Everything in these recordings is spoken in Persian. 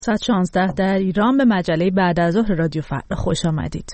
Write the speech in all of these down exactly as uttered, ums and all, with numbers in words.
ساعت شانزده در ایران به مجله بعد از ظهر رادیو فردا خوش آمدید.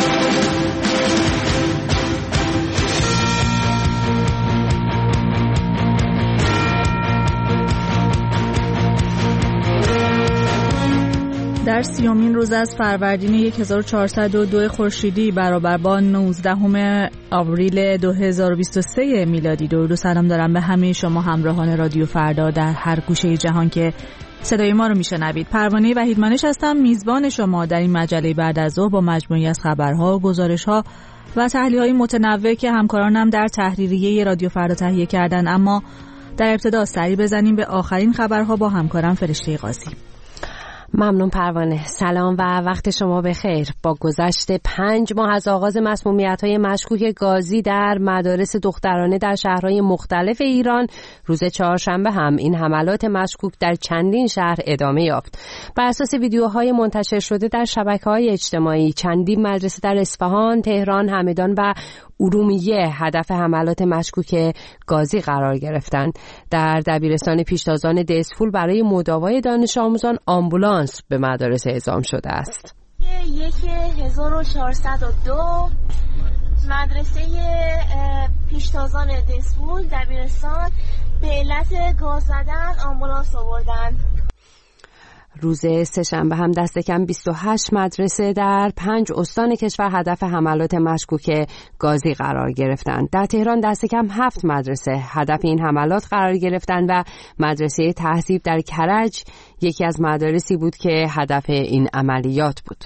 در سیومین روز از فروردین هزار و چهارصد و دو خورشیدی برابر با نوزدهم آوریل دو هزار و بیست و سه میلادی درود و سلام دارم به همه شما همراهان رادیو فردا در هر گوشه جهان که صدای ما رو میشنوید. پروانه وحیدمانش هستم، میزبان شما در این مجله بعد از ظهر با مجموعی از خبرها، گزارش‌ها و تحلیل‌های متنوع که همکارانم در تحریریه رادیو فردا تهیه کردن. اما در ابتدا سری بزنیم به آخرین خبرها با همکارم فرشته قاضی. ممنون پروانه. سلام و وقت شما بخیر. با گذشت پنج ماه از آغاز مسمومیت‌های مشکوک گازی در مدارس دخترانه در شهرهای مختلف ایران، روز چهارشنبه هم این حملات مشکوک در چندین شهر ادامه یافت. بر اساس ویدیوهای منتشر شده در شبکه‌های اجتماعی، چندین مدرسه در اصفهان، تهران، همدان و ارومیه هدف حملات مشکوک گازی قرار گرفتند. در دبیرستان پیشتازان دسفول برای مداوای دانش آموزان آمبولانس به مدارس اعزام شده است. یک هزار و چهارصد و دو مدرسه پیشتازان دسفول دبیرستان به علت گاز زدن آمبولانس آوردند. روز سه‌شنبه هم دست کم بیست و هشت مدرسه در پنج استان کشور هدف حملات مشکوک گازی قرار گرفتند. در تهران دست کم هفت مدرسه هدف این حملات قرار گرفتند و مدرسه تهذیب در کرج یکی از مدارسی بود که هدف این عملیات بود.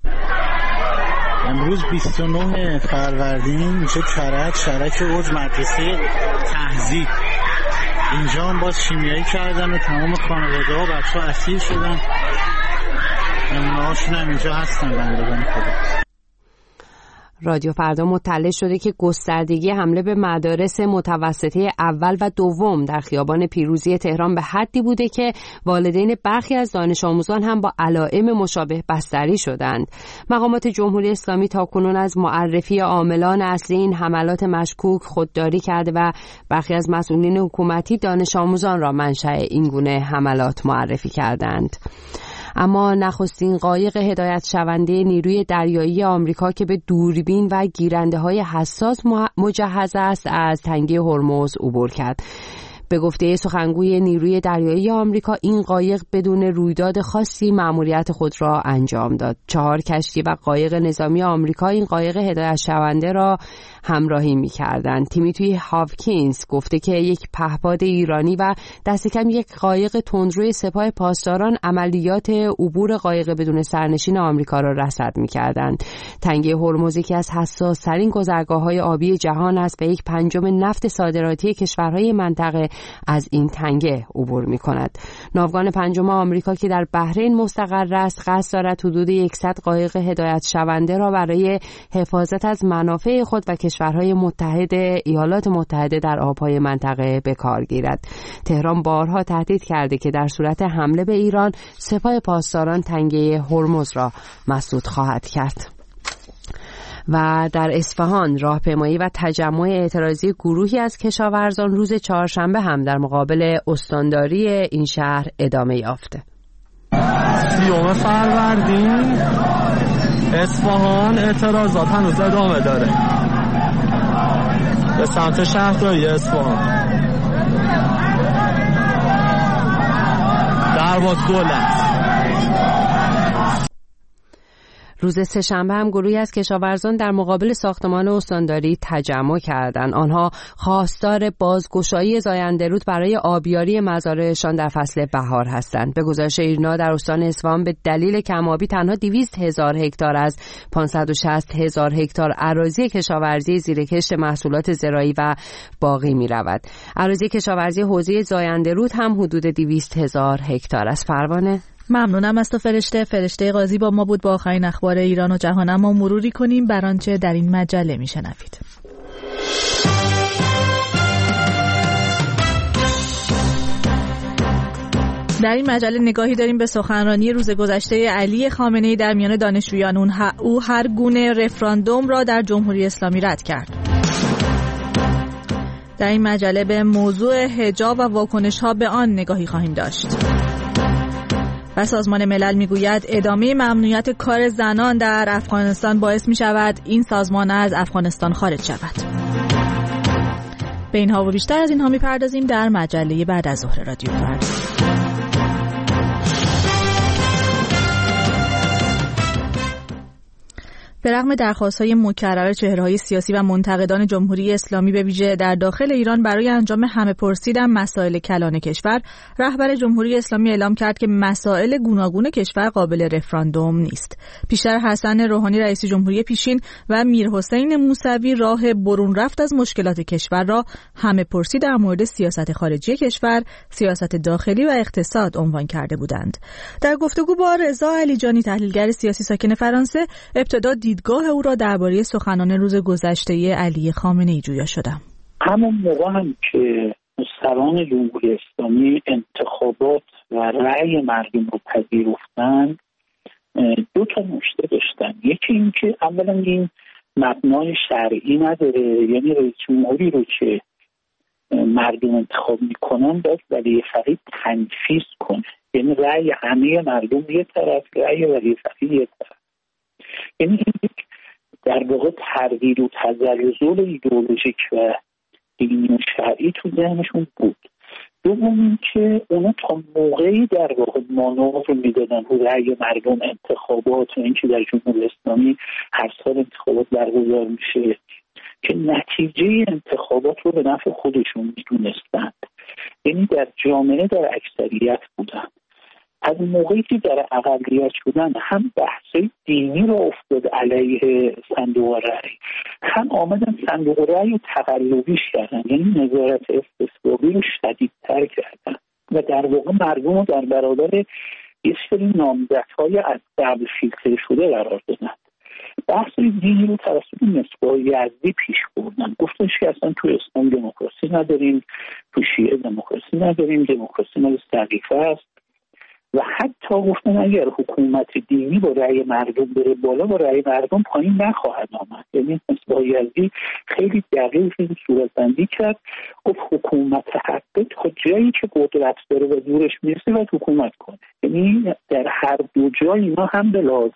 امروز بیست و نه فروردین میشه کرج، شرک اوج مدرسه تهذیب. اینجا هم باز شیمیایی کردن و تمام خانواده ها بچه ها اسیر شدن. نمونه هاشون هم اینجا هستن بندگان خدا. رادیو فردا مطلع شده که گستردگی حمله به مدارس متوسطه اول و دوم در خیابان پیروزی تهران به حدی بوده که والدین برخی از دانش آموزان هم با علائم مشابه بستری شدند. مقامات جمهوری اسلامی تاکنون از معرفی عاملان اصلی این حملات مشکوک خودداری کرده و برخی از مسئولین حکومتی دانش آموزان را منشأ این گونه حملات معرفی کردند. اما نخستین قایق هدایت شونده نیروی دریایی آمریکا که به دوربین و گیرنده‌های حساس مجهز است از تنگه هرمز عبور کرد. به گفته سخنگوی نیروی دریایی آمریکا، این قایق بدون رویداد خاصی مأموریت خود را انجام داد. چهار کشتی و قایق نظامی آمریکا این قایق هدایت شونده را همراهی می‌کردند. تیمیتی هاوکینز گفته که یک پهپاد ایرانی و دست کم یک قایق تندروی سپاه پاسداران عملیات عبور قایق بدون سرنشین آمریکا را رصد می‌کردند. تنگه هرمز یکی از حساس‌ترین گذرگاه‌های آبی جهان است و یک پنجم نفت صادراتی کشورهای منطقه از این تنگه عبور می‌کند. ناوگان پنجم آمریکا که در بحرین مستقر است، قصد دارد حدود صد قایق هدایت شونده را برای حفاظت از منافع خود و کشورهای متحد ایالات متحده در آبهای منطقه به کار گیرد. تهران بارها تهدید کرده که در صورت حمله به ایران، سپاه پاسداران تنگه هرمز را مسدود خواهد کرد. و در اصفهان راهپیمایی و تجمع اعتراضی گروهی از کشاورزان روز چهارشنبه هم در مقابل استانداری این شهر ادامه یافته. سیوم فروردین اصفهان اعتراضات هنوز ادامه داره به سمت شهرداری اصفهان. درواز دولت. روز سه‌شنبه هم گروهی از کشاورزان در مقابل ساختمان استانداری تجمع کردند. آنها خواستار بازگشایی زاینده‌رود برای آبیاری مزارعشان در فصل بهار هستند. به گزارش ایرنا در استان اصفهان به دلیل کم‌آبی تنها دویست هزار هکتار از پانصد و شصت هزار هکتار اراضی کشاورزی زیر کشت محصولات زراعی و باغی می‌رود. اراضی کشاورزی حوزه زاینده‌رود هم حدود دویست هزار هکتار است. پروانه، ممنونم از تو فرشته. فرشته قاضی با ما بود با آخرین اخبار ایران و جهان. اما مروری کنیم بر آنچه در این مجله میشنوید. در این مجله نگاهی داریم به سخنرانی روز گذشته علی خامنه‌ای در میان دانشجویان. اون او هر گونه رفراندوم را در جمهوری اسلامی رد کرد. در این مجله به موضوع حجاب و واکنش‌ها به آن نگاهی خواهیم داشت. و سازمان ملل میگوید ادامه ممنوعیت کار زنان در افغانستان باعث می شود این سازمان از افغانستان خارج شود. به اینها و بیشتر از اینها میپردازیم در مجله بعد از ظهر رادیو فردا. به رغم درخواست‌های مکرر چهره‌های سیاسی و منتقدان جمهوری اسلامی به ویژه در داخل ایران برای انجام همه‌پرسی در مسائل کلان کشور، رهبر جمهوری اسلامی اعلام کرد که مسائل گوناگون کشور قابل رفراندوم نیست. پیشتر حسن روحانی رئیس جمهوری پیشین و میرحسین موسوی راه برون رفت از مشکلات کشور را همه‌پرسی در مورد سیاست خارجی کشور، سیاست داخلی و اقتصاد عنوان کرده بودند. در گفتگو با رضا علیجانی تحلیلگر سیاسی ساکن فرانسه، ابتدا دیدگاه او را درباره سخنان روز گذشته علی خامنه‌ای جویا شدم. همون موقع هم که مستران جمهوری اسلامی انتخابات و رأی مردم رو پذیرفتن، دو تا نکته داشتن. یکی این که اولا این مبنای شرعی نداره، یعنی رئیس جمهوری رو که مردم انتخاب میکنن باید ولی فقید تنفیذ کنه، یعنی رأی همه مردم یه طرف، رأی ولی فقید یه طرف. یعنی این در واقع تردید و تزلزل ایدئولوژیک و دینی و شرعی تو ذهنشون بود. دوم این که اونا تا موقعی در واقع مانور رو میدادن رو رأی مردم انتخابات و اینکه در جمهوری اسلامی هر سال انتخابات برگزار میشه که نتیجه انتخابات رو به نفع خودشون میدونستند، یعنی در جامعه در اکثریت بودن. از موقعی که در اقلیت شدن هم بحث دینی رو افتاد علیه صندوق رأی، هم آمدن صندوق رأی رو تقلبیش کردن، یعنی نظارت استصوابی رو شدیدتر کردن و در واقع مردم رو در برابر یه سری نامزدهای از قبل فیلتر شده قرار دادن. بحث دینی رو توسط مصباح یزدی پیش بردن، گفتنش که اصلا تو اسلام دموکراسی نداریم، تو شیعه دموکراسی نداریم، دموکراسی مال سقیفه است و حتی گفتن اگر حکومت دینی با رأی مردم بره بالا با رأی مردم پایین نخواهد آمد. یعنی مصباح یزدی خیلی دقیق این صورتبندی کرد، گفت حکومت حقه تا جایی که قدرت داره و زورش میرسه و حکومت کنه. یعنی در هر دو جای اینا هم به لحاظ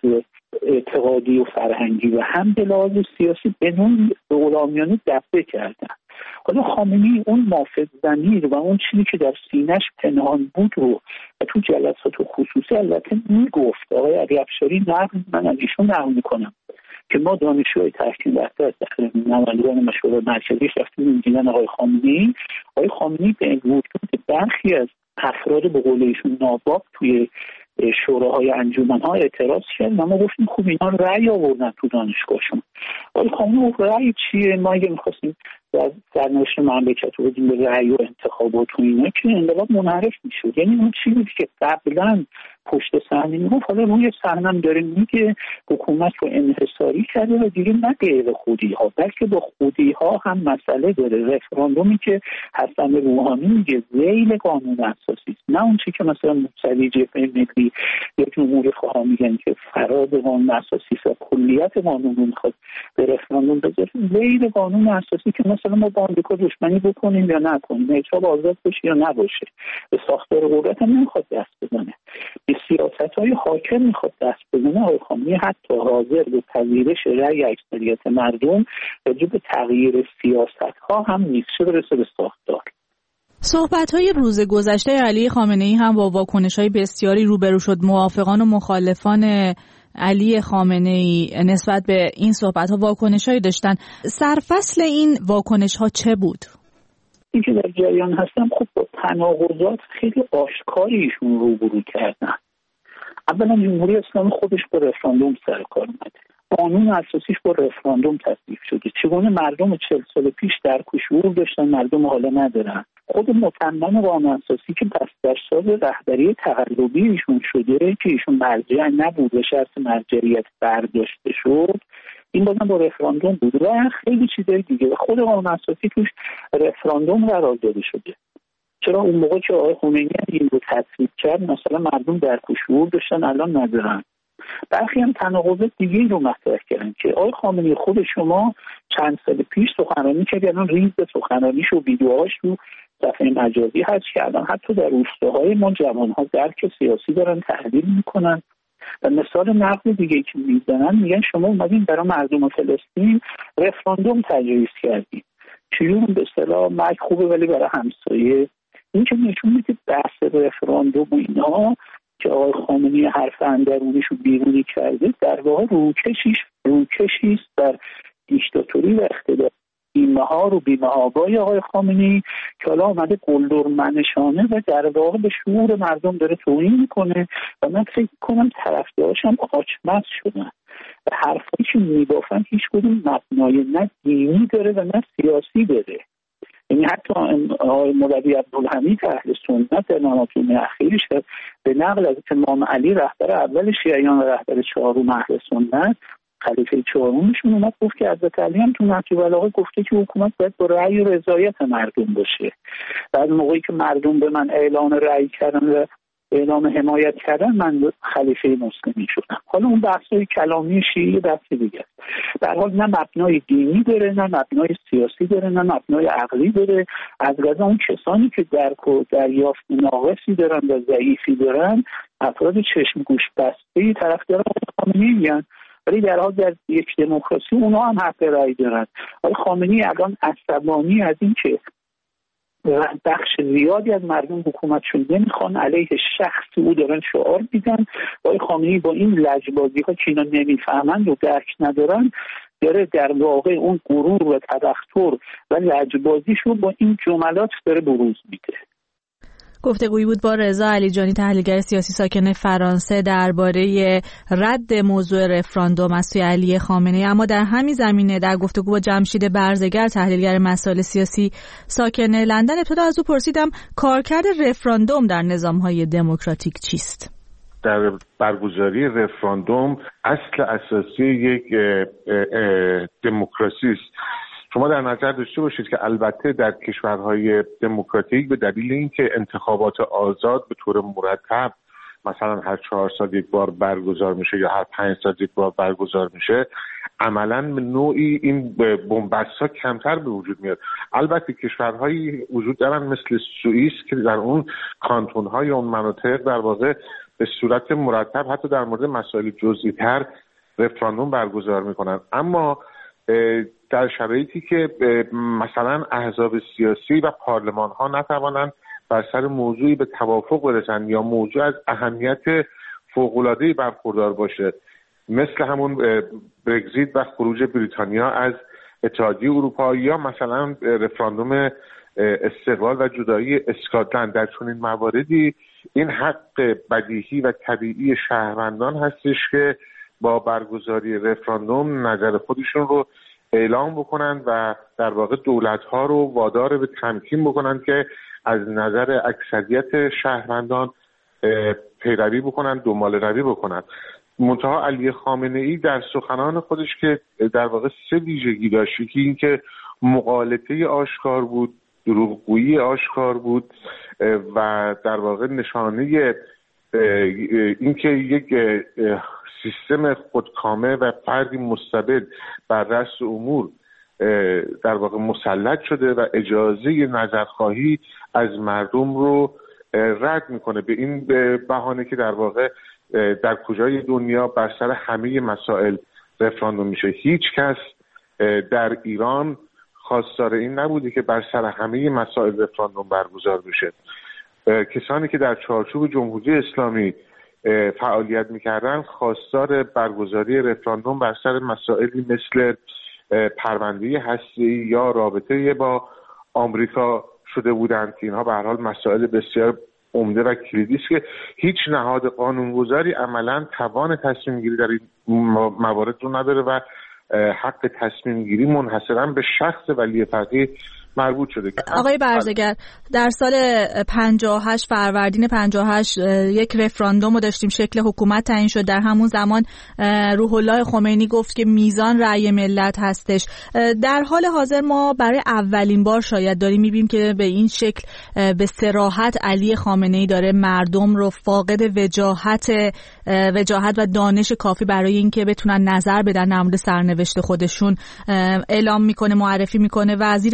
اعتقادی و فرهنگی و هم به لحاظ سیاسی به نوعی غلامیانه دفع کردن. حالا خامنه‌ای اون نافذ ضمیر و اون چیزی که در سینه‌اش پنهان بود رو و تو جلسات خصوصی البته میگفت. آقای علی افشاری نقل من از ایشون نقل میکنم که ما دانشجوی تحکیم وقتی از نمایندگان مشورت مرکزی رفتیم می‌دیدن آقای خامنه‌ای آقای خامنه‌ای به وجود برخی از افراد به قول ایشون ناباب توی شوراهای انجمن‌ها اعتراض کرد و ما گفتیم خوب اینا رأی آوردن تو دانشگاهشون. آقای خامنه‌ای گفت رأی چیه؟ ما اگه می‌خواستیم در سرنوشت مملکت رو بدیم به رأی و انتخابات و اینا که انقلاب منحرف میشد. یعنی اون چیزی که قبلا پشت صحنه میگفت حالا روی صحنه هم داره میگه حکومت رو انحصاری کرده و دیگه نه غیر خودی ها بلکه با خودی ها هم مسئله داره. رفراندومی که حسن روحانی میگه ذیل قانون اساسی است، نه اون چیزی که مثلا موسوی جبهه ملی یا جمهوری خواها میگن که فراز قانون اساسی است و کلیت قانون رو میخواد به رفراندوم بذاره. ذیل قانون اساسی که مثلا ما با آمریکا دشمنی بکنیم یا نکنیم، اعتراض آزاد باشه یا نباشه، به ساختار قدرت هم نمیخواد دست بزنه، به سیاست‌های حاکم میخواد دست بزنه. آقای خامنه‌ای حتی حاضر به پذیرش رأی اکثریت مردم راجع به تغییر سیاست‌ها هم نیست، چه برسه به ساختار. صحبت‌های روز گذشته علی خامنه‌ای هم با واکنش‌های بسیاری روبرو شد. موافقان و مخالفان علی خامنه‌ای نسبت به این صحبت‌ها واکنش‌هایی داشتن. سرفصل این واکنش‌ها چه بود؟ این که در جریان هستم خب با تناقضات خیلی آشکاری ایشون روبرو کردن. اولا جمهوری اسلامی خودش با رفراندوم سر کار اومده، قانون اساسیش با رفراندوم تصویب شده. چگونه مردم چهل سال پیش در شعور داشتن مردم حالا ندارن. خود متمم قانون اساسی که بسترساز رهبری تقلبی ایشون شده که ایشون مرجع نبود و شرط مرجعیت برداشته شد، این بازم با رفراندوم بود و خیلی چیزای دیگه و خود قانون اساسی توش رفراندوم قرار داده شده. چرا اون موقع که آقای خمینی این رو تصویب کرد مثلا مردم در شعور داشتن الان ندارن؟ برخی هم تناقضات دیگه رو مطرح کردن که آقای خامنه‌ای خود شما چند سال پیش سخنرانی کرد، الان ریز سخنرانیش و ویدیوهاش رو صفحه مجازی هست که الان حتی در روستاهای ما جوان‌ها درک سیاسی دارن تحلیل میکنن. و مثال نقد دیگه که میزنن میگن شما اومدین برای مردم فلسطین رفراندوم تجویز کردین، چجور به اصطلاح مرگ خوبه ولی برای همسایه. این که نشون میده بحث رفراندوم و اینا که آقای خامنه‌ای حرف اندرونیش رو بیرونی کرده در واقع روکشیش روکشی است بر دیکتاتوری و اقتدار بیمهار و بیمهابای آقای خامنه‌ای که حالا آمده قلدر منشانه و در واقع به شعور مردم داره توهین میکنه و من فکر کنم طرفداراش هم آچمز شدن و حرفایی که میبافن هیچ کدوم مبنای نه دینی داره و نه سیاسی داره. یعنی حتی آقای مولوی عبدالحمید اهل سنت در نمازهای اخیرش به نقل از امام علی رهبر اول شیعیان و رهبر چهارم اهل سنت خلیفه چهارمشون اومد گفت که حضرت علی هم تو نهج البلاغه گفته که حکومت باید با رأی و رضایت مردم باشه. بعد موقعی که مردم به من اعلان رأی کردن و اعلام حمایت کردن من خلیفه مسلمین شدم. حالا اون بحث‌های کلامی شیعی بحث دیگه است. در حال نه مبنای دینی داره، نه مبنای سیاسی داره، نه مبنای عقلی داره. از غذا اون کسانی که درک و دریافت ناقصی دارن و ضعیفی دارن افراد چشم گوش بسته طرفدار خامنه‌ای میگن، ولی در حال در یک دموکراسی اونا هم حق رأی دارن. ولی خامنه‌ای الان عصبانی از این که بخش زیادی از مردم حکومتشون نمیخوان، علیه شخص او دارن شعار میدن. ولی خامنه‌ای با این لجبازی ها که اینا نمیفهمند و درک ندارن داره در واقع اون غرور و تبختر و لجبازیش رو با این جملات داره بروز میده. گفتگویی بود با رضا علیجانی، تحلیلگر سیاسی ساکن فرانسه، درباره رد موضوع رفراندوم از سوی علی خامنه‌ای. اما در همین زمینه در گفتگو با جمشید برزگر، تحلیلگر مسائل سیاسی ساکن لندن، ابتدا از او پرسیدم کارکرد رفراندوم در نظام‌های دموکراتیک چیست؟ در برگزاری رفراندوم اصل اساسی یک دموکراسی است. شما در نظر داشته باشید که البته در کشورهای دموکراتیک به دلیل اینکه انتخابات آزاد به طور مرتب مثلا هر چهار سال یک بار برگزار میشه یا هر پنج سال یک بار برگزار میشه، عملاً نوعی این بن‌بست‌ها کمتر به وجود میاد. البته کشورهایی وجود دارن مثل سوئیس که در اون کانتون‌های اون مناطق در واقع به صورت مرتب حتی در مورد مسائل جزئی‌تر رفراندوم برگزار میکنن. اما در شرایطی که مثلا احزاب سیاسی و پارلمان ها نتوانند بر سر موضوعی به توافق برسند یا موضوع از اهمیت فوق‌العاده‌ای برخوردار باشه، مثل همون برگزیت و خروج بریتانیا از اتحادیه اروپا یا مثلا رفراندوم استقلال و جدایی اسکاتلند، در چنین مواردی این حق بدیهی و طبیعی شهروندان هستش که با برگزاری رفراندوم نظر خودشون رو اعلام بکنند و در واقع دولت‌ها رو وادار به تمکین بکنند که از نظر اکثریت شهروندان پیروی بکنند، دنبال روی بکنند. منتها علی خامنه‌ای در سخنان خودش که در واقع سه ویژگی داشت، که این که مغالطه آشکار بود، دروغگویی آشکار بود و در واقع نشانه اینکه یک سیستم خودکامه و فردی مستبد بر رأس امور در واقع مسلط شده و اجازه نظرخواهی از مردم رو رد میکنه به این بهانه که در واقع در کجای دنیا بر سر همه مسائل رفراندوم میشه. هیچ کس در ایران خواستار این نبوده که بر سر همه مسائل رفراندوم برگزار بشه. کسانی که در چارچوب جمهوری اسلامی فعالیت میکردن خواستار برگزاری رفراندوم بر سر مسائلی مثل پرونده هسته‌ای یا رابطه با آمریکا شده بودند که اینها به هر حال مسائل بسیار عمده و کلیدی است که هیچ نهاد قانونگذاری عملاً توان تصمیم گیری در این موارد رو نداره و حق تصمیم گیری منحصراً به شخص ولی فقیه مربوط شده. آقای برزگر، در سال پنجاه و هشت فروردین پنجاه و هشت یک رفراندوم رو داشتیم، شکل حکومت تعیین شد. در همون زمان روح الله خمینی گفت که میزان رأی ملت هستش. در حال حاضر ما برای اولین بار شاید داریم میبینیم که به این شکل به صراحت علی خامنه‌ای داره مردم رو فاقد وجاهت وجاهت و دانش کافی برای اینکه بتونن نظر بدن در مورد سرنوشت خودشون اعلام میکنه، معرفی میکنه و زیر سوال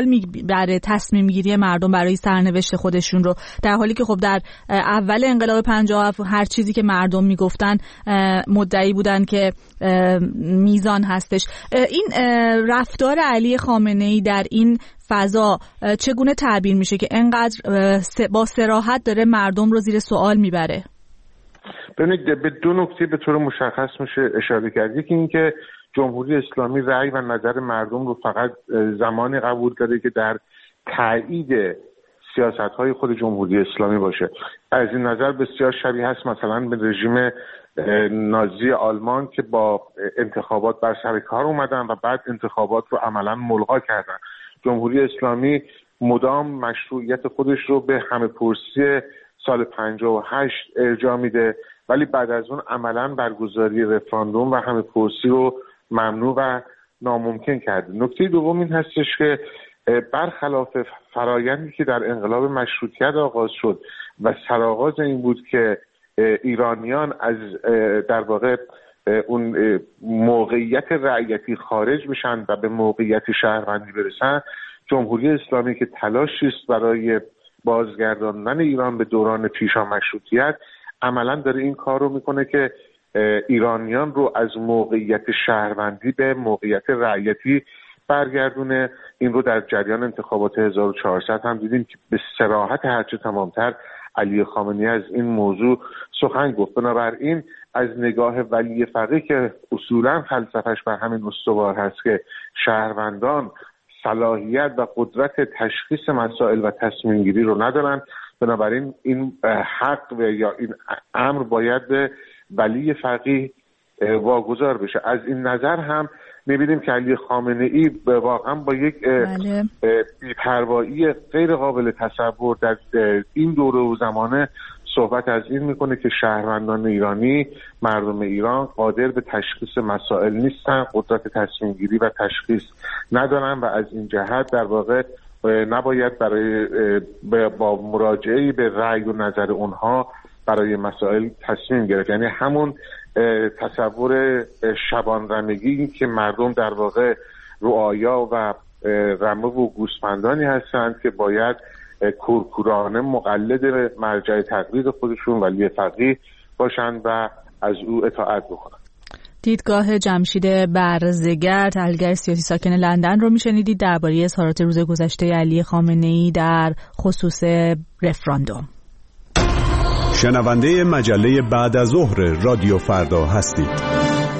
سوال میبره تصمیم گیری مردم برای سرنوشت خودشون رو، در حالی که خب در اول انقلاب پنجاه و هفت هر چیزی که مردم میگفتن مدعی بودن که میزان هستش. این رفتار علی خامنه‌ای در این فضا چگونه تعبیر میشه که انقدر با صراحت داره مردم رو زیر سوال میبره؟ ببینید به دو نکته به طور مشخص میشه اشاره کرد. یکی این که جمهوری اسلامی رأی و نظر مردم رو فقط زمانی قبول کرده که در تایید سیاست‌های خود جمهوری اسلامی باشه. از این نظر بسیار شبیه هست مثلا به رژیم نازی آلمان که با انتخابات بر سر کار اومدن و بعد انتخابات رو عملا ملغا کردن. جمهوری اسلامی مدام مشروعیت خودش رو به همه پرسی سال پنجاه و هشت ارجاع میده، ولی بعد از اون عملا برگزاری رفراندوم و همه پرسی رو ممنوع و ناممکن کرده. نکته دوم این هستش که برخلاف فرایندی که در انقلاب مشروطیت آغاز شد و سرآغاز این بود که ایرانیان از در واقع اون موقعیت رعیتی خارج بشن و به موقعیت شهروندی برسن، جمهوری اسلامی که تلاشی است برای بازگرداندن ایران به دوران پیشا مشروطیت عملا داره این کار رو میکنه که ایرانیان رو از موقعیت شهروندی به موقعیت رعیتی برگردونه. این رو در جریان انتخابات هزار و چهارصد هم دیدیم که به صراحت هرچه تمامتر علی خامنه‌ای از این موضوع سخن گفت. بنابراین از نگاه ولی فقیه که اصولا فلسفش بر همین استوار هست که شهروندان صلاحیت و قدرت تشخیص مسائل و تصمیم گیری رو ندارن، بنابراین این حق و یا این امر باید به ولی فقیه واگذار بشه. از این نظر هم می‌بینیم که علی خامنه‌ای واقعا با یک بی‌پروایی غیر قابل تصور در این دوره و زمانه صحبت از این میکنه که شهروندان ایرانی، مردم ایران قادر به تشخیص مسائل نیستن، قدرت تصمیم گیری و تشخیص ندارن و از این جهت در واقع نباید برای با مراجعه به رأی و نظر اونها برای مسائل تصمیم گرفت. یعنی همون تصور شبان رمگی که مردم در واقع رعایا و رمه و گوسفندانی هستند که باید کورکورانه مقلد مرجع تقلید خودشون ولی فقیه باشند و از او اطاعت بکنند. دیدگاه جمشید برزگر، تحلیلگر سیاسی ساکن لندن رو میشنیدید درباره اظهارات روز گذشته علی خامنه‌ای در خصوص رفراندوم. شنونده مجله بعد از ظهر رادیو فردا هستید.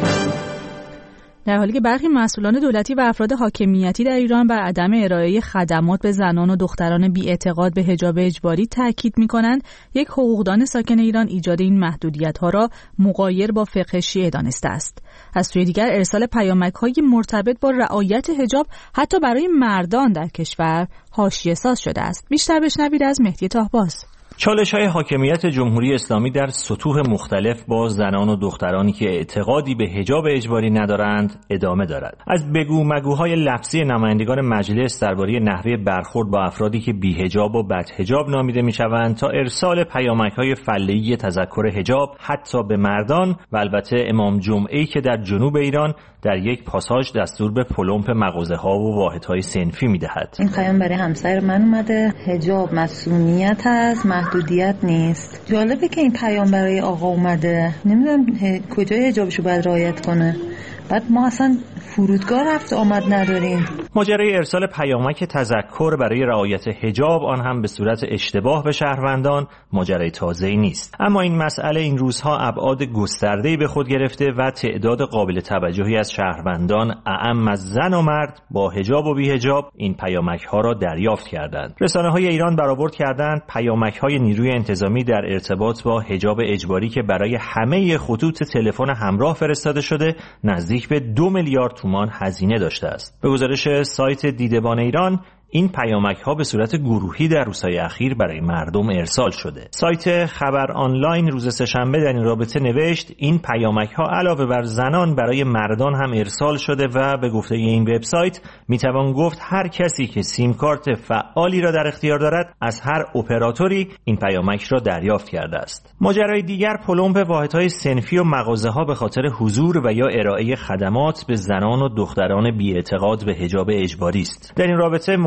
در حالی که برخی مسئولان دولتی و افراد حاکمیتی در ایران بر عدم ارائه خدمات به زنان و دختران بی‌اعتقاد به حجاب اجباری تاکید می‌کنند، یک حقوقدان ساکن ایران ایجاد این محدودیت‌ها را مغایر با فقه شیعه دانسته است. از سوی دیگر ارسال پیامک‌های مرتبط با رعایت حجاب حتی برای مردان در کشور حاشیه‌ساز شده است. بیشتر بشنوید از مهدی طاهباز. چالش‌های حاکمیت جمهوری اسلامی در سطوح مختلف با زنان و دخترانی که اعتقادی به حجاب اجباری ندارند ادامه دارد. از بگو مگوهای لفظی نمایندگان مجلس درباره نحوه برخورد با افرادی که بی‌حجاب و بدحجاب نامیده می‌شوند تا ارسال پیامک‌های فله‌ای تذکر حجاب حتی به مردان و البته امام جمعه‌ای که در جنوب ایران در یک پاساژ دستور به پلمپ مغازه‌ها و واحدهای صنفی می‌دهد. این پیام برای همسر من اومده، حجاب مسئولیت است، محدودیت نیست. جالبه که این پیام برای آقا اومده، نمیدونم کجای حجابشو باید رعایت کنه. بعد ما اصلا فرودگاه رفت آمد نداریم. ماجرای ارسال پیامک تذکر برای رعایت حجاب، آن هم به صورت اشتباه به شهروندان، ماجرای تازه‌ای نیست. اما این مسئله این روزها ابعاد گسترده‌ای به خود گرفته و تعداد قابل توجهی از شهروندان اعم از زن و مرد با حجاب و بی حجاب این پیامک‌ها را دریافت کردند. رسانه‌های ایران برآورد کردند پیامک‌های نیروی انتظامی در ارتباط با حجاب اجباری که برای همه خطوط تلفن همراه فرستاده شده نزدیک به دو میلیارد تومان هزینه داشته است. به گزارش سایت دیدبان ایران، این پیامک ها به صورت گروهی در روزهای اخیر برای مردم ارسال شده. سایت خبر آنلاین روز سه‌شنبه در این رابطه نوشت این پیامک ها علاوه بر زنان برای مردان هم ارسال شده و به گفته این وبسایت میتوان گفت هر کسی که سیم کارت فعالی را در اختیار دارد از هر اپراتوری این پیامک را دریافت کرده است. ماجرای دیگر پلمپ واحدهای صنفی و مغازه ها به خاطر حضور و یا ارائه خدمات به زنان و دختران بی‌اعتقاد به حجاب اجباری است. در این رابطه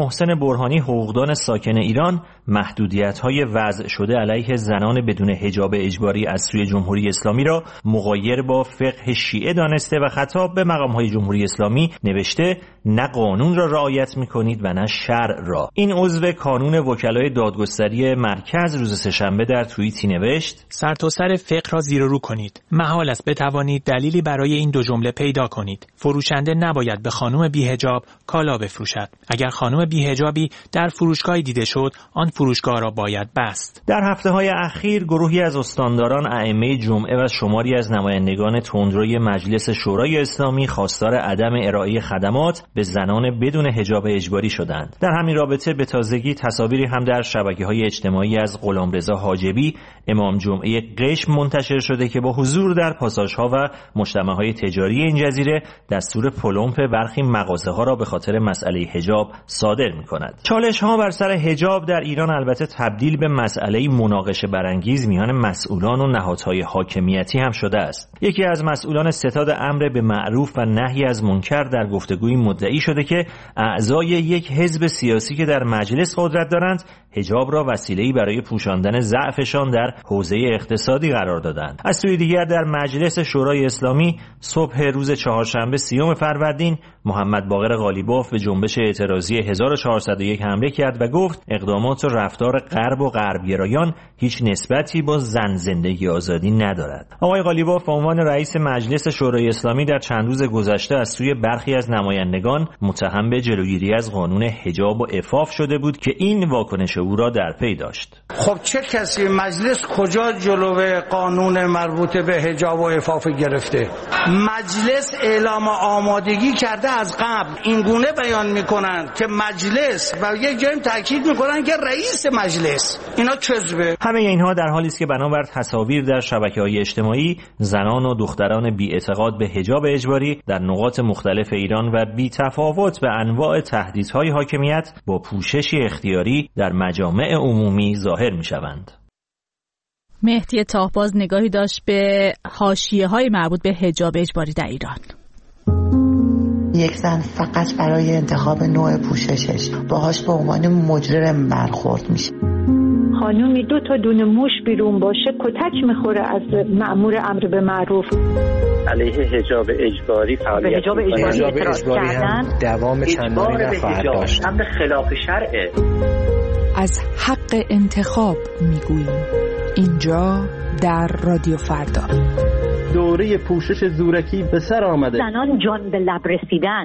محسن برهانی حقوقدان ساکن ایران محدودیت‌های وضع شده علیه زنان بدون حجاب اجباری از سوی جمهوری اسلامی را مغایر با فقه شیعه دانسته و خطاب به مقام‌های جمهوری اسلامی نوشته نه قانون را رعایت می‌کنید و نه شرع را. این عضو کانون وکلای دادگستری مرکز روز سه‌شنبه در توییتی نوشت: سرتاسر فقه را زیر و رو کنید. محال است بتوانید دلیلی برای این دو جمله پیدا کنید. فروشنده نباید به خانم بی‌حجاب کالا بفروشد. اگر خانم بی‌حجابی در فروشگاهی دیده شد، آن فروشگاه را باید بست. در هفته‌های اخیر گروهی از استانداران ائمه جمعه و شماری از نمایندگان تندروی مجلس شورای اسلامی خواستار عدم ارائه خدمات به زنان بدون حجاب اجباری شدند. در همین رابطه به تازگی تصاویری هم در شبکه‌های اجتماعی از غلامرضا حاجبی امام جمعه قشم منتشر شده که با حضور در پاساژها و مجتمع‌های تجاری این جزیره دستور پلمپ برخی مغازه‌ها را به خاطر مسئله حجاب صادر می‌کند. چالش‌ها بر سر حجاب در ایران البته تبدیل به مسئله مناقشه برانگیز میان مسئولان و نهادهای حاکمیتی هم شده است. یکی از مسئولان ستاد امر به معروف و نهی از منکر در گفتگوی مدعی شده که اعضای یک حزب سیاسی که در مجلس قدرت دارند حجاب را وسیله‌ای برای پوشاندن ضعفشان در حوزه اقتصادی قرار دادند. از سوی دیگر در مجلس شورای اسلامی صبح روز چهارشنبه سیوم فروردین محمد باقر قالیباف به جنبش اعتراضی هزار و چهارصد و یک حمله کرد و گفت اقدامات و رفتار غرب و غربگرایان هیچ نسبتی با زن زندگی آزادی ندارد. آقای قالیباف به عنوان رئیس مجلس شورای اسلامی در چند روز گذشته از سوی برخی از نمایندگان متهم به جلوگیری از قانون حجاب و عفاف شده بود که این واکنش او را در پی داشت. خب چه کسی مجلس کجا جلوی قانون مربوط به حجاب و عفاف گرفته؟ مجلس اعلام آمادگی کرده از قبل. این گونه بیان میکنن که مجلس و یک جایی تاکید میکنن که رئیس مجلس. اینا کذبه. همه اینها در حالی است که بنابر تصاویر در شبکه‌های اجتماعی زنان و دختران بی‌اعتقاد به حجاب اجباری در نقاط مختلف ایران و بی‌تفاوت به انواع تهدیدهای حاکمیت با پوششی اختیاری در مجامع عمومی ظاهر می‌شوند. مهدی تاهباز نگاهی داشت به حاشیه‌های مربوط به حجاب اجباری در ایران. یک زن فقط برای انتخاب نوع پوششش باهاش به عنوان مجرم برخورد میشه. خانومی دو تا دونه موش بیرون باشه کتک میخوره از مأمور امر به معروف. علیه حجاب اجباری فعالیت حجاب اجباری, اجباری هم دوام چندانی نخواهد داشت. هم به خلاف شرعه. از حق انتخاب میگوییم اینجا در رادیو فردا. دوره پوشش زورکی به سر آمده. زنان جان به لب رسیدن.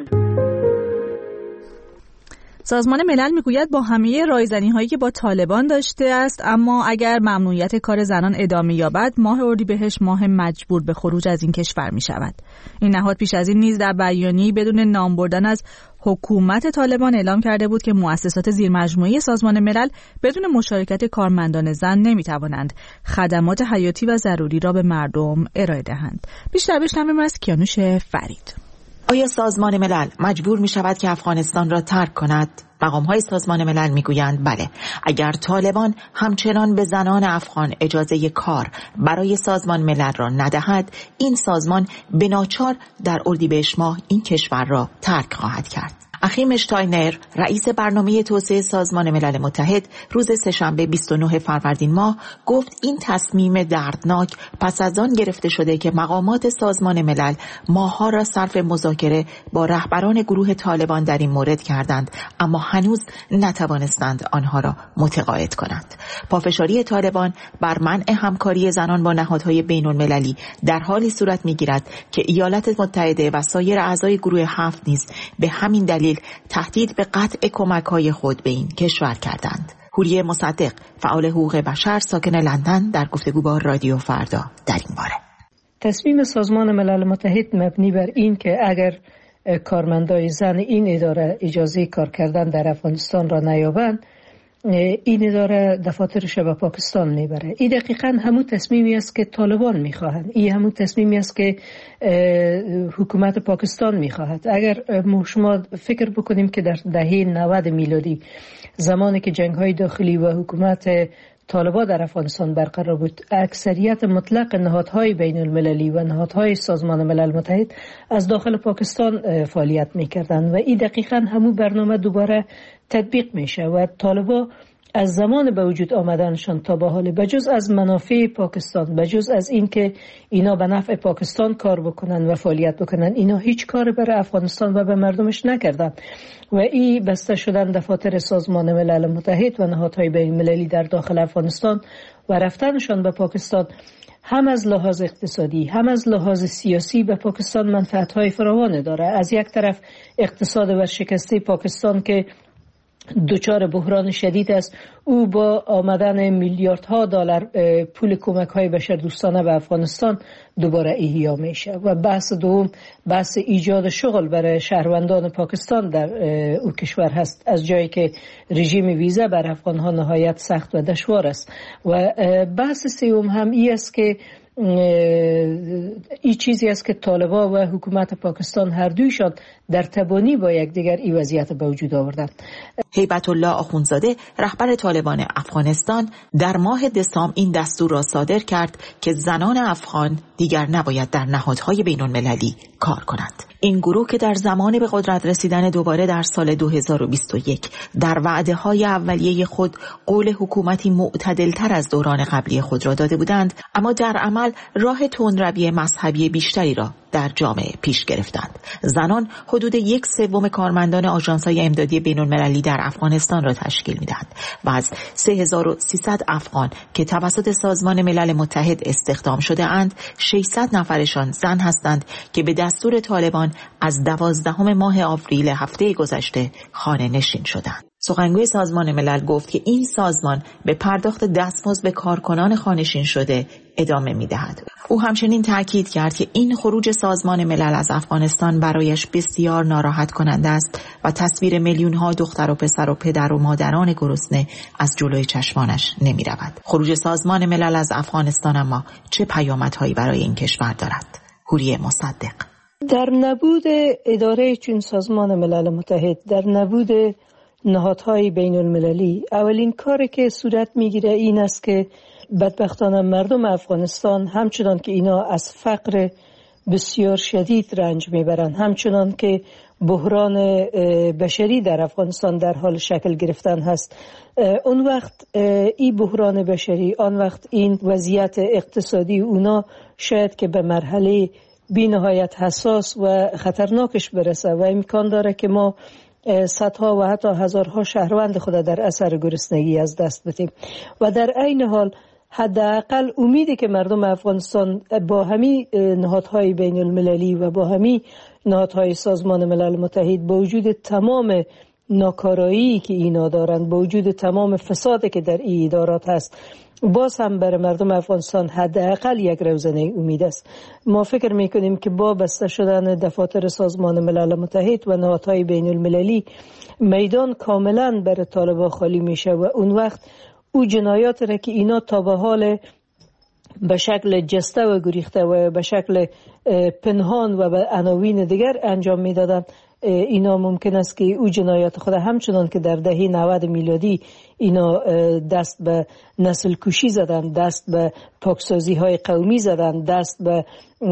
سازمان ملل میگوید با همه رایزنی هایی که با طالبان داشته است، اما اگر ممنوعیت کار زنان ادامه یابد ماه اردیبهشت ماه مجبور به خروج از این کشور می شود. این نهاد پیش از این نیز در بیانیه‌ای بدون نام بردن از حکومت طالبان اعلام کرده بود که مؤسسات زیرمجموعه سازمان ملل بدون مشارکت کارمندان زن نمی توانند خدمات حیاتی و ضروری را به مردم ارائه دهند. بیشتر بشنویم از کیانوش فرید. آیا سازمان ملل مجبور می شود که افغانستان را ترک کند؟ مقام‌های سازمان ملل میگویند بله، اگر طالبان همچنان به زنان افغان اجازه کار برای سازمان ملل را ندهد، این سازمان به ناچار در اردیبهشت ماه این کشور را ترک خواهد کرد. اخیم اشتاینر، رئیس برنامه توسعه سازمان ملل متحد، روز سه‌شنبه بیست و نه فروردین ماه گفت این تصمیم دردناک پس از آن گرفته شده که مقامات سازمان ملل ماه‌ها را صرف مذاکره با رهبران گروه طالبان در این مورد کردند، اما هنوز نتوانستند آنها را متقاعد کنند. پافشاری طالبان بر منع همکاری زنان با نهادهای بین‌المللی در حالی صورت می‌گیرد که ایالات متحده و سایر اعضای گروه هفت نیز به همین دلیل تهدید به قطع کمک‌های خود به این کشور کردند. حوریه مصدق، فعال حقوق بشر ساکن لندن، در گفتگو با رادیو فردا در این باره: تصمیم سازمان ملل متحد مبنی بر این که اگر کارمندای زن این اداره اجازه کار کردن در افغانستان را نیابند، این اداره دفاترش به پاکستان میبره. این دقیقاً همون تصمیمی است که طالبان میخواهند. این همون تصمیمی است که حکومت پاکستان میخواهد. اگر ما شما فکر بکنیم که در دهه نود میلادی، زمانی که جنگ‌های داخلی و حکومت طالبان در افغانستان برقرار بود، اکثریت مطلق نهادهای بین المللی و نهادهای سازمان ملل متحد از داخل پاکستان فعالیت میکردند و این دقیقاً همون برنامه دوباره تطبیق میشه و طالبان از زمان به وجود آمدنشان تا به حال بجز از منافع پاکستان، بجز از این که اینا به نفع پاکستان کار بکنن و فعالیت بکنن، اینا هیچ کار برای افغانستان و به مردمش نکردن و این بسته شدن دفاتر سازمان ملل متحد و نهادهای بین المللی در داخل افغانستان و رفتنشان به پاکستان هم از لحاظ اقتصادی هم از لحاظ سیاسی به پاکستان منفعت‌های فراوان داره. از یک طرف اقتصاد ورشکسته پاکستان که دوچار بحران شدید است، او با آمدن میلیاردها دلار پول کمک‌های بشردوستانه به افغانستان دوباره احیا میشه و بحث دوم بحث ایجاد شغل برای شهروندان پاکستان در او کشور هست، از جایی که رژیم ویزا بر افغان‌ها نهایت سخت و دشوار است. و بحث سوم هم این است که این چیزی است که طالبان و حکومت پاکستان هر دویشان در تبانی با یکدیگر این وضعیت به وجود آوردند. هیبت الله آخوندزاده رهبر طالبان افغانستان در ماه دسامبر این دستور را صادر کرد که زنان افغان دیگر نباید در نهادهای بین المللی کار کنند. این گروه که در زمان به قدرت رسیدن دوباره در سال دو هزار و بیست و یک در وعده های اولیه خود قول حکومتی معتدلتر از دوران قبلی خود را داده بودند، اما در عمل راه تندروی مذهبی بیشتری را در جامعه پیش گرفتند. زنان حدود یک سوم کارمندان آژانس‌های امدادی بین‌المللی در افغانستان را تشکیل می‌دهند و از سه هزار و سیصد افغان که توسط سازمان ملل متحد استخدام شده اند، ششصد نفرشان زن هستند که به دستور طالبان از دوازدهم ماه آوریل هفته گذشته خانه نشین شدند. سخنگوی سازمان ملل گفت که این سازمان به پرداخت دستمزد به کارکنان خانه‌نشین شده ادامه می‌دهد. او همچنین تاکید کرد که این خروج سازمان ملل از افغانستان برایش بسیار ناراحت کننده است و تصویر میلیون‌ها دختر و پسر و پدر و مادران گرسنه از جلوی چشمانش نمی‌رود. خروج سازمان ملل از افغانستان اما چه پیامدهایی برای این کشور دارد؟ حوریه مصدق: در نبود اداره چون سازمان ملل متحد، در نبود نهادهای بین المللی، اولین کاری که صورت میگیره این است که بدبختانه مردم افغانستان همچنان که اینا از فقر بسیار شدید رنج میبرن، همچنان که بحران بشری در افغانستان در حال شکل گرفتن هست، اون وقت این بحران بشری، آن وقت این وضعیت اقتصادی اونا شاید که به مرحله بی نهایت حساس و خطرناکش برسه و امکان داره که ما صدها و حتی هزارها شهروند خود در اثر گرسنگی از دست بدیم و در عین حال حداقل امیدی که مردم افغانستان با همین نهادهای بین المللی و با همین نهادهای سازمان ملل متحد با وجود تمام ناکارایی که اینا دارند، با وجود تمام فسادی که در این ادارات هست، باز هم برای مردم افغانستان حداقل یک روزنه امید است. ما فکر میکنیم که با بسته شدن دفاتر سازمان ملل متحد و نهادهای بین المللی میدان کاملا برای طالبان خالی میشه و اون وقت او جنایات را که اینا تا به حال به شکل جسته و گریخته و به شکل پنهان و به عناوین دیگر انجام میدادن، اینا ممکن است که او جنایات خود همچنان که در دهه نود میلادی اینا دست به نسل کشی زدن، دست به پاکسازی های قومی زدن، دست به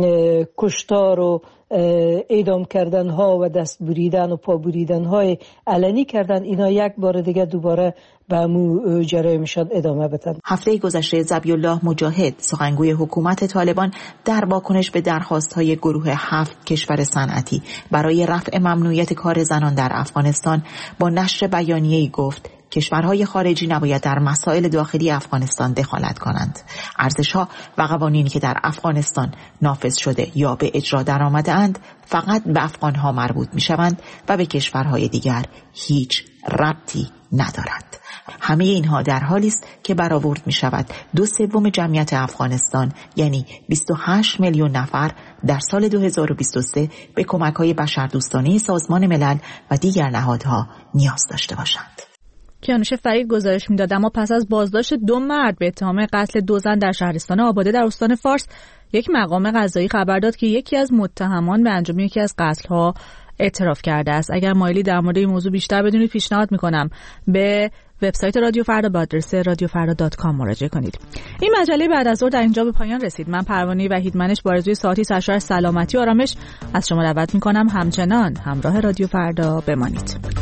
کشتار و اعدام کردن ها و دست بریدن و پا بریدن های علنی کردن، اینا یک بار دیگه دوباره به همون جرایمشان ادامه بدن. هفته گذشته ذبیح الله مجاهد، سخنگوی حکومت طالبان، در واکنش به درخواست‌های گروه هفت کشور صنعتی برای رفع ممنوعیت کار زنان در افغانستان با نشر بیانیه‌ای گفت کشورهای خارجی نباید در مسائل داخلی افغانستان دخالت کنند. ارزش‌ها و قوانینی که در افغانستان نافذ شده یا به اجرا درآمده‌اند فقط به افغان‌ها مربوط می‌شوند و به کشورهای دیگر هیچ ربطی ندارند. همه اینها در حالی است که برآورد می شود دو سوم جمعیت افغانستان یعنی بیست و هشت میلیون نفر در سال دو هزار و بیست و سه به کمک‌های بشردوستانه سازمان ملل و دیگر نهادها نیاز داشته باشند. کیانوش فرید گزارش میداد اما پس از بازداشت دو مرد به اتهام قتل دو زن در شهرستان آباده در استان فارس، یک مقام قضایی خبر داد که یکی از متهمان به انجام یکی از قتل‌ها اعتراف کرده است. اگر مایلی در مورد این موضوع بیشتر بدونید پیشنهاد میکنم به وبسایت رادیو فردا با آدرس رادیو فردا دات کام مراجعه کنید. این مجله بعد از ظهر در اینجا به پایان رسید. من پروانه وحیدمنش با آرزوی ساعتی سرشار سلامتی و آرامش از شما دعوت می‌کنم همچنان همراه رادیو فردا بمانید.